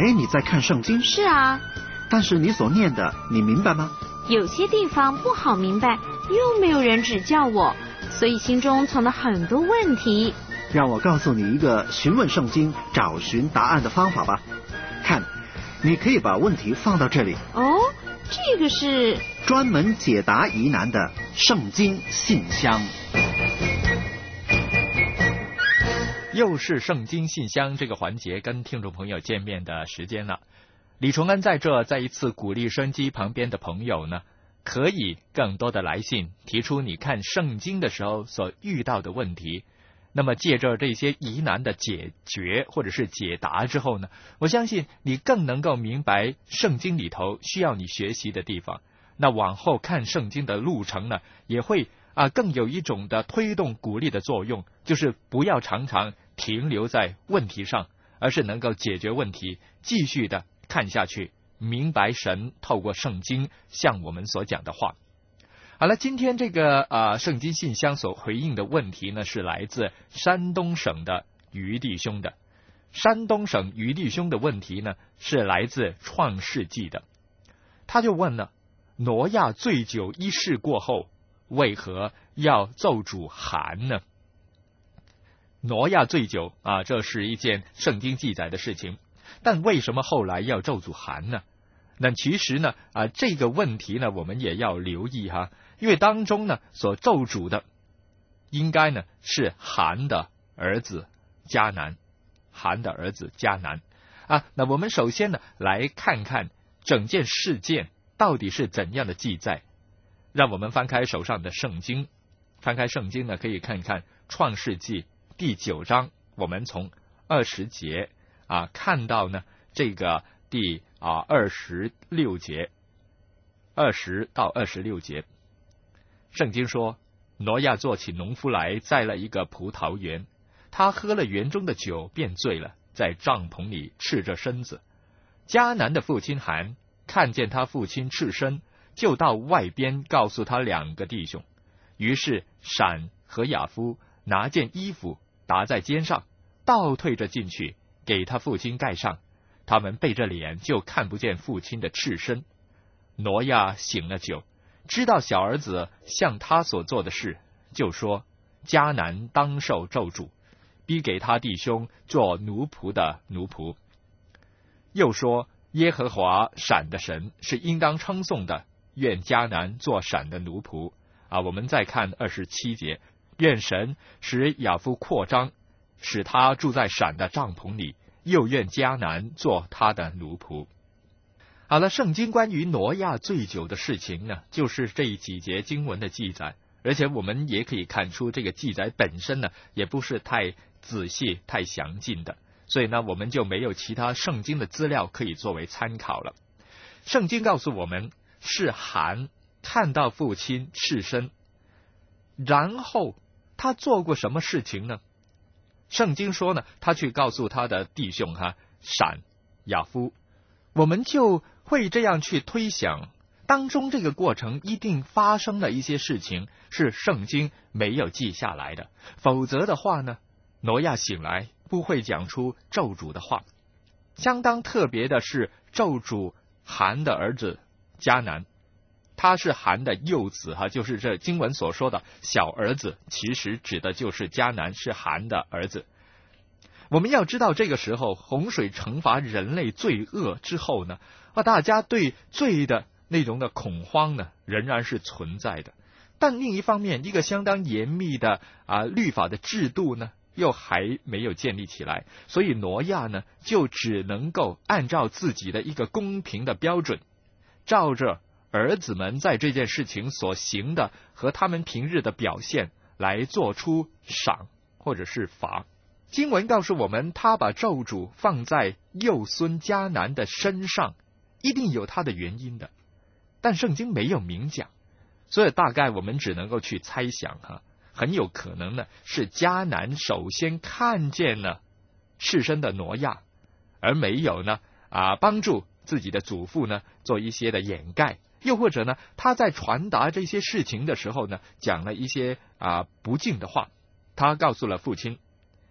你在看圣经？ 是啊。 但是你所念的，你明白吗？ 有些地方不好明白，又没有人指教我，所以心中存了很多问题。 让我告诉你一个询问圣经、找寻答案的方法吧。看，你可以把问题放到这里。 哦，这个是专门解答疑难的圣经信箱。 又是圣经信箱这个环节跟听众朋友见面的时间了。李崇恩在这再一次鼓励收音机旁边的朋友呢，可以更多的来信提出你看圣经的时候所遇到的问题。那么借着这些疑难的解决或者是解答之后呢，我相信你更能够明白圣经里头需要你学习的地方。那往后看圣经的路程呢，也会更有一种的推动鼓励的作用，就是不要常常停留在问题上，而是能够解决问题，继续的看下去，明白神透过圣经向我们所讲的话。好了，今天这个圣经信箱所回应的问题呢，是来自山东省的于弟兄的。山东省于弟兄的问题呢，是来自创世纪的。他就问了，挪亚醉酒一事过后，为何要咒诅含呢？挪亚醉酒这是一件圣经记载的事情，但为什么后来要咒诅含呢？那其实呢这个问题呢，我们也要留意因为当中呢所咒诅的应该呢是含的儿子迦南，含的儿子迦南那我们首先呢来看看整件事件到底是怎样的记载。让我们翻开手上的圣经，翻开圣经呢，可以看看创世纪第9章，我们从20节看到呢这个第26节，20到26节。圣经说，挪亚做起农夫来，栽了一个葡萄园，他喝了园中的酒，便醉了，在帐篷里赤着身子。迦南的父亲含看见他父亲赤身，就到外边告诉他2个弟兄。于是闪和雅夫拿件衣服搭在肩上，倒退着进去，给他父亲盖上。他们背着脸，就看不见父亲的赤身。挪亚醒了酒，知道小儿子向他所做的事，就说迦南当受咒诅，逼给他弟兄做奴仆的奴仆。又说耶和华闪的神是应当称颂的，愿迦南做闪的奴仆。我们再看27节，愿神使雅夫扩张，使他住在闪的帐篷里，又愿迦南做他的奴仆。好了，圣经关于挪亚醉酒的事情呢，就是这几节经文的记载，而且我们也可以看出这个记载本身呢，也不是太仔细、太详尽的，所以呢，我们就没有其他圣经的资料可以作为参考了。圣经告诉我们，是含看到父亲赤身，然后他做过什么事情呢？圣经说呢，他去告诉他的弟兄闪、雅夫，我们就会这样去推想，当中这个过程一定发生了一些事情，是圣经没有记下来的，否则的话呢，挪亚醒来不会讲出咒诅的话。相当特别的是，咒诅含的儿子迦南，他是含的幼子就是这经文所说的小儿子，其实指的就是迦南，是含的儿子。我们要知道，这个时候洪水惩罚人类罪恶之后呢，大家对罪的那种的恐慌呢，仍然是存在的。但另一方面，一个相当严密的律法的制度呢，又还没有建立起来，所以挪亚呢，就只能够按照自己的一个公平的标准，照着儿子们在这件事情所行的和他们平日的表现来做出赏或者是罚。经文告诉我们，他把咒诅放在幼孙迦南的身上，一定有他的原因的，但圣经没有明讲，所以大概我们只能够去猜想很有可能呢是迦南首先看见了赤身的挪亚，而没有呢帮助自己的祖父呢做一些的掩盖，又或者呢他在传达这些事情的时候呢讲了一些不敬的话，他告诉了父亲。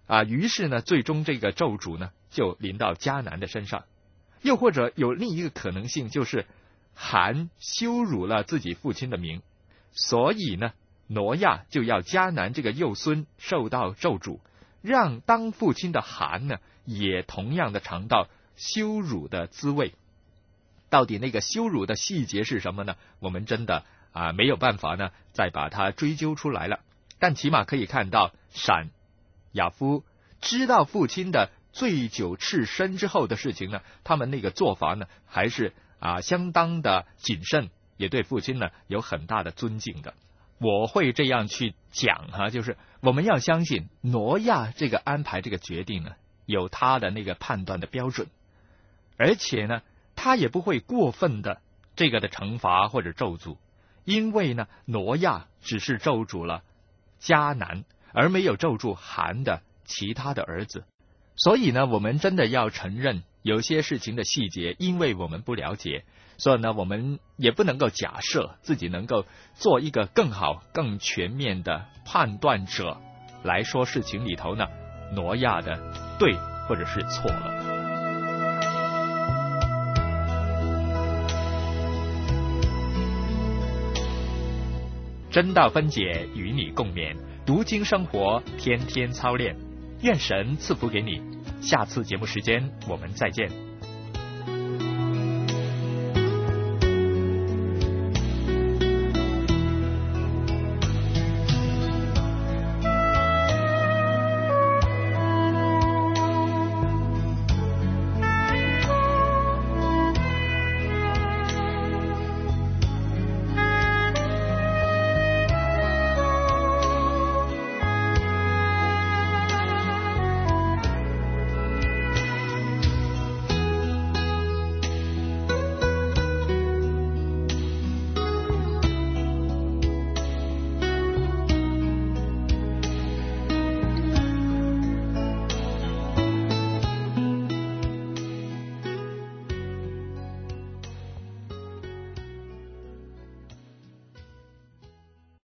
于是呢，最终这个咒诅呢就临到迦南的身上。又或者有另一个可能性，就是含羞辱了自己父亲的名，所以呢，挪亚就要迦南这个幼孙受到咒诅，让当父亲的含呢也同样的尝到羞辱的滋味。到底那个羞辱的细节是什么呢？我们真的没有办法呢再把它追究出来了。但起码可以看到，闪、雅夫知道父亲的醉酒赤身之后的事情呢，他们那个做法呢还是相当的谨慎，也对父亲呢有很大的尊敬的。我会这样去讲就是我们要相信挪亚这个安排这个决定呢有他的那个判断的标准，而且呢他也不会过分的这个的惩罚或者咒诅，因为呢挪亚只是咒诅了迦南，而没有咒诅含的其他的儿子。所以呢我们真的要承认有些事情的细节，因为我们不了解，所以呢我们也不能够假设自己能够做一个更好更全面的判断者来说事情里头呢挪亚的对或者是错了。真道分解，与你共勉，读经生活，天天操练，愿神赐福给你。下次节目时间我们再见。